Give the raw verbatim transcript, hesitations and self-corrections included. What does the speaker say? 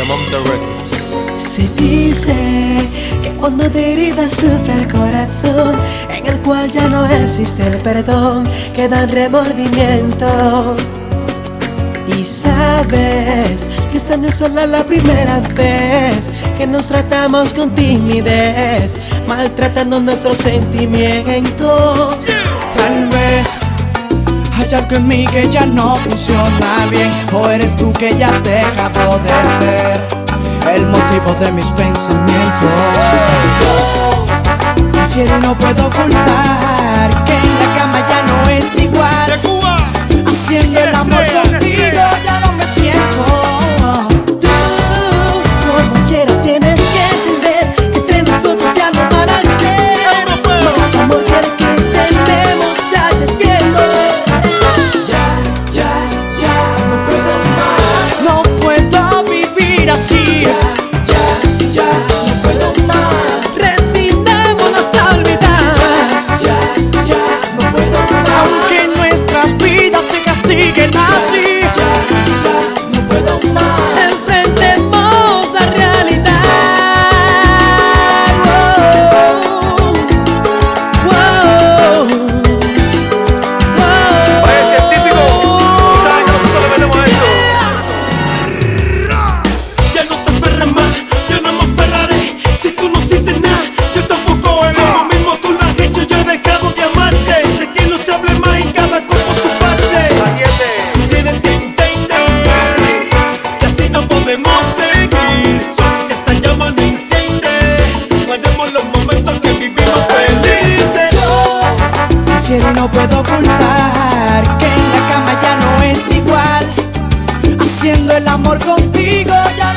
Diamante Records. Se dice que cuando de herida sufre el corazón, en el cual ya no existe el perdón, queda remordimiento. Y sabes que esta no es solo la primera vez que nos tratamos con timidez, maltratando nuestros sentimientos. Tal vez hay algo en mí que ya no funciona bien, o eres tú que ya has dejado de ser el motivo de mis pensamientos. Quisiera y no puedo ocultar que en la cama ya no es igual. Haciendo el amor contigo ya no me siento. Tú, como quiera, tienes que entender que entre nosotros ya no van a ser más amor que el que entendemos ya te siento. Ya, ya, ya no puedo más. No puedo vivir así. Ya, ya, ya no puedo más. Resignémonos a olvidar. Ya, ya no puedo más. Aunque nuestras vidas se castiguen así, Ya, ya no puedo más. Enfrentemos la realidad. Wow, wow, wow. Oye, científico, ¿sabes que nosotros le metemos a esto? Ya no te aferres más, yo no me aferraré. Si tú no sientes nada, yo tampoco haré lo mismo. Tú lo has hecho, yo he dejado de amarte. Sé que no se hable más y cada cuerpo su parte. Tienes que entender que así no podemos seguir. Si esta llama no enciende, guardemos los momentos que vivimos felices. quisiera y no puedo ocultar que en la cama ya no es igual. Haciendo el amor contigo ya no